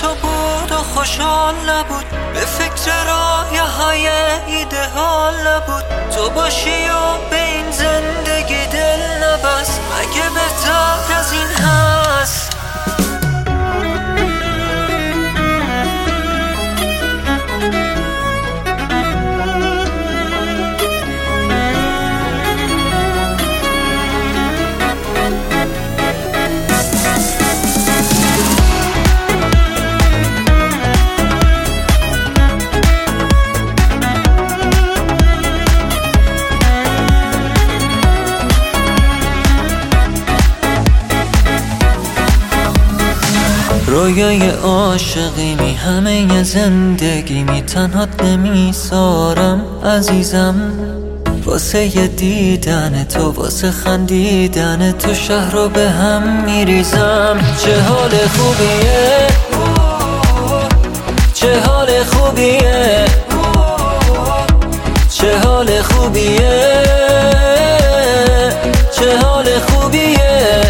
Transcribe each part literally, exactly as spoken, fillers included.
تو بود و خوشحال نبود، به فکر رایه‌های ایده‌آل نبود. تو باشی و به این زندگی دل نبست، مگه بهتر از این هست؟ رویای عاشقی می همه زندگی می تنهات نمی سارم عزیزم، واسه دیدن تو، واسه خندیدن تو شهر رو به هم می ریزم. چه حال خوبیه، چه حال خوبیه، چه حال خوبیه، چه حال خوبیه.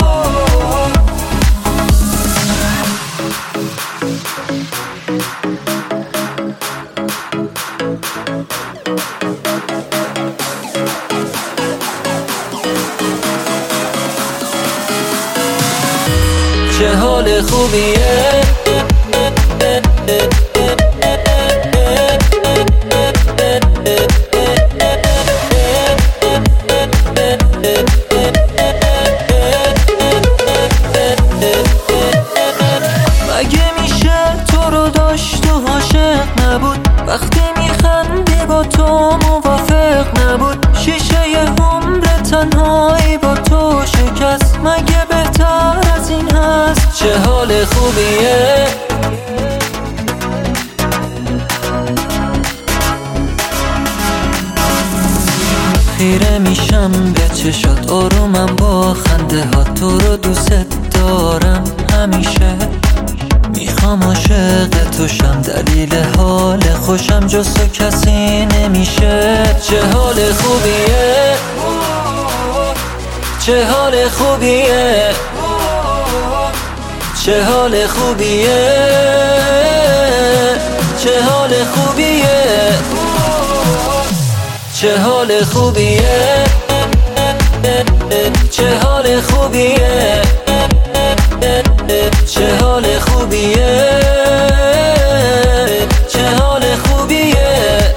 چه حال خوبیه، مگه میشه تو رو داشت و عاشق نبود، وقتی میخندی با تو موافق نبود، شیشه عمر تنهایی با تو شکست، مگه بهتر از این هست؟ چه حال خوبیه، خیره میشم به چشات، آرومم با خنده ها، تو رو دوست دارم همیشه، میخوام عاشق تو شم، دلیل حال خوشم جز تو کسی نمیشه. چه حال خوبیه، چه حال خوبیه، چه حال خوبیه، چه حال خوبیه، چه حال خوبیه، چه حال خوبیه، چه حال خوبیه، چه حال خوبیه.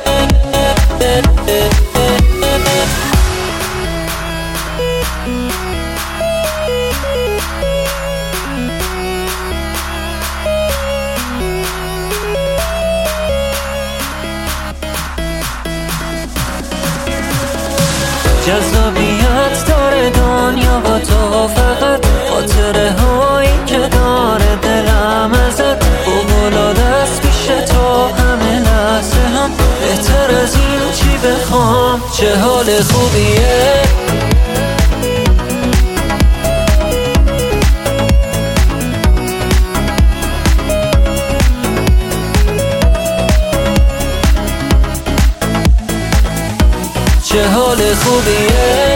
جذابیت داره دنیا با تو، فقط خاطره هایی که داره دلم ازت، فوق‌العاده است پیش تو همه لحظه هم، بهتر از این چی بخوام؟ چه حال خوبیه، چه حال خوبیه.